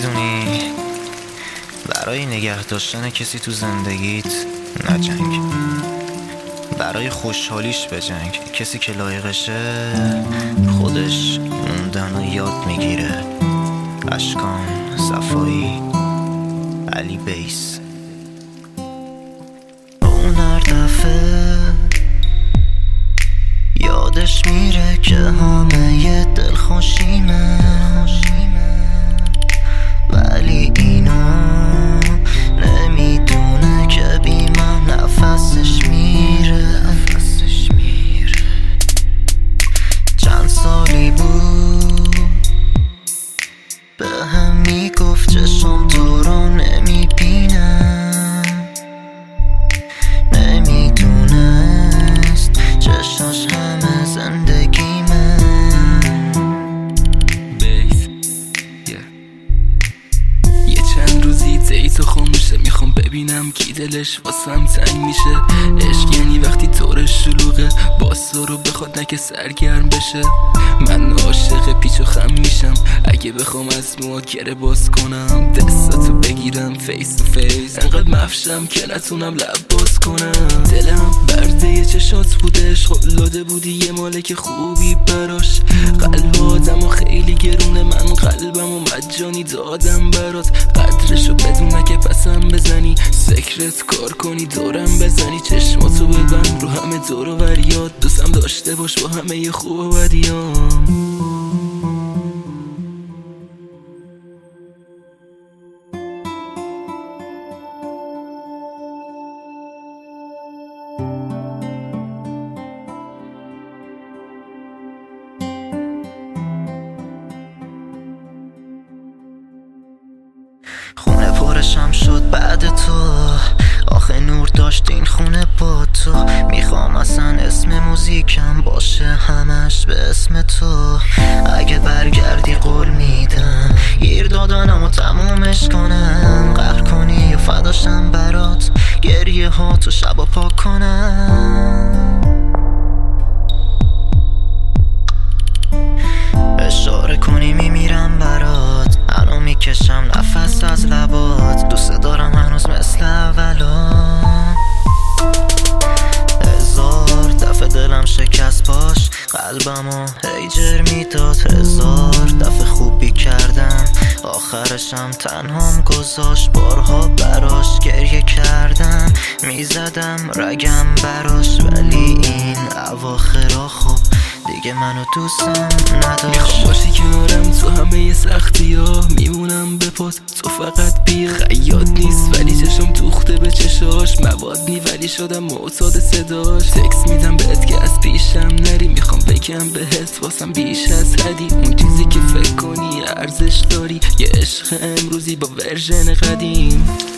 میدونی برای نگه داشتن کسی تو زندگیت نجنگ، برای خوشحالیش بجنگ. کسی که لایقشه خودش موندن و یاد میگیره. اشکان صفایی، علی بیس. اون هر دفعه یادش میره که همه دل خوشیمه، ولی اینا نمیدونه که بی من نفسش میره. چند سالی بود به هم میگفت چشم تو رو نمیبینم، نمیدونست چشاش همه زندگی من. یه چند روزی دیتو خاموشه، میخوام ببینم کی دلش واسم تنگ میشه. عشق یعنی وقتی طورش شلوغه، باسا رو بخواد نکه سرگرم بشه. من عاشق پیچ و خم میشم، اگه بخوام از موها گره باز کنم، دستاتو بگیرم فیس تو فیس، انقدر مفشم که نتونم لب باز کنم. دلم برده چشات بودش، خلاده بودی یه مالک خوبی براش. قلب آدم و خیلی گرونه، من قلبم و مجانی دادم برات. قدرشو بدون که پسم بزنی، سکرت کار کنی دورم بزنی. چشماتو ببند رو همه دور و بریاد، دوستم داشته باش با همه ی خوب و بدیام. خونه پرشم شد بعد تو، آخه نور داشت این خونه با تو. میخوام اصلا اسم موزیکم باشه همش به اسم تو. اگه برگردی قول میدم گیر دادنم و تمومش کنم. قهر کنی و فداشم برات، گریه ها تو شبا پاک کنم. اشاره کنی میمیرم برات، الان میکشم نفس از لبات. دوست دارم هنوز مثل اولا، هزار دفعه دلم شکست باش، قلبمو هیجر میداد. هزار دفعه خوبی کردم، آخرشم تنهام گذاشت. بارها براش گریه کردم، میزدم رگم براش، ولی این اواخرا خوب دیگه منو دوستم نداشت. میخوام باشی کنارم تو همه سختی ها، میمونم به پات تو فقط بیا. خیاط نیست ولی چشم دوخته به چشاش، مواد نی ولی شدم معتاد صداش. تکس میدم بهت که از پیشم نری، میخوام بگم بهت واسم بیش از حدی. اون چیزی که فکر کنی ارزش داری، یه عشق امروزی با ورژن قدیم.